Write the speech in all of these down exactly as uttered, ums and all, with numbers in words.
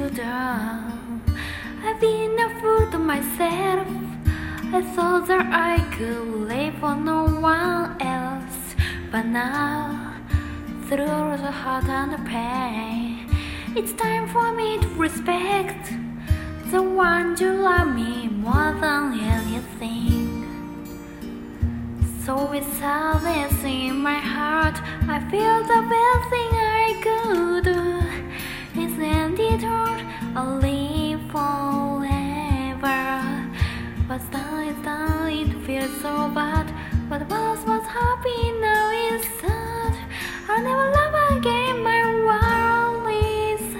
you down. I've been a fool to myself. I thought that I could live for no one else, but now, through the hurt and the pain, it's time for me to respect the one you love me more than anything. So without this in my heart, I feel the best thing I could do is end it all or live forever. But now it's done, it feels so bad. But once was happy, now it's sad. I'll never love again, my world is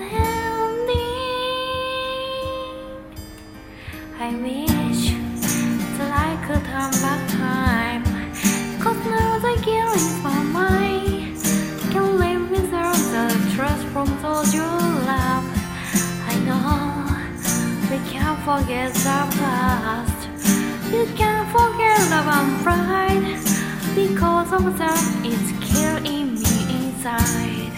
ending. I wish that I could turn back time, 'cause now the guilt is for mine. Can't live without the trust from those you love. I know we can't forget the past. You can't forget our pride, because of that it's killing me inside.